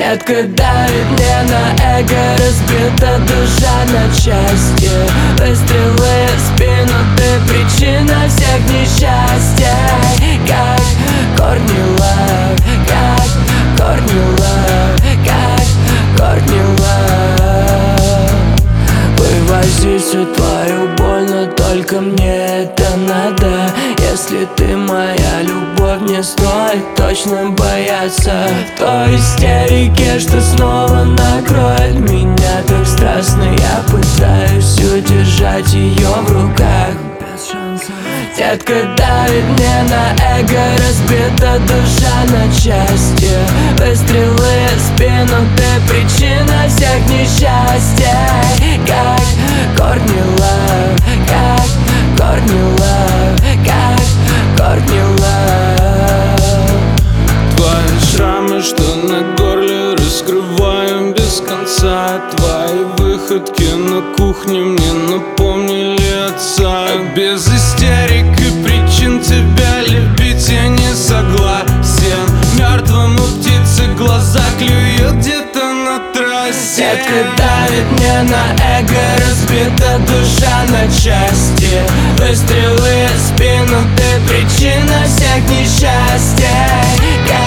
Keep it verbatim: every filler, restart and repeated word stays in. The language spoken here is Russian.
Детка давит мне на эго, разбита душа на части. Выстрелы в спину, ты причина всех несчастий. Как Кортни Лав, как Кортни Лав, как Кортни Лав. Вывози всю твою боль, но только мне это надо. Если ты моя любовь, не стоит точно бояться той истерики, что снова накроет меня так страстно. Я пытаюсь удержать ее в руках. Детка давит мне на эго, разбита душа на части. Выстрелы в спину, ты причина всех несчастий. Как Кортни Лав, как Кортни Лав, как Кортни Лав. Твои шрамы, что на горле, раскрываем без конца. Твои выходки на кухне мне напомнили отца. Без истерик и причин тебя любить я не согласен. Мертвому птицы глаза клюют где-то на трассе. Детка давит мне на эго, разбита душа на части. Выстрелы в спину, ты причина всех несчастий.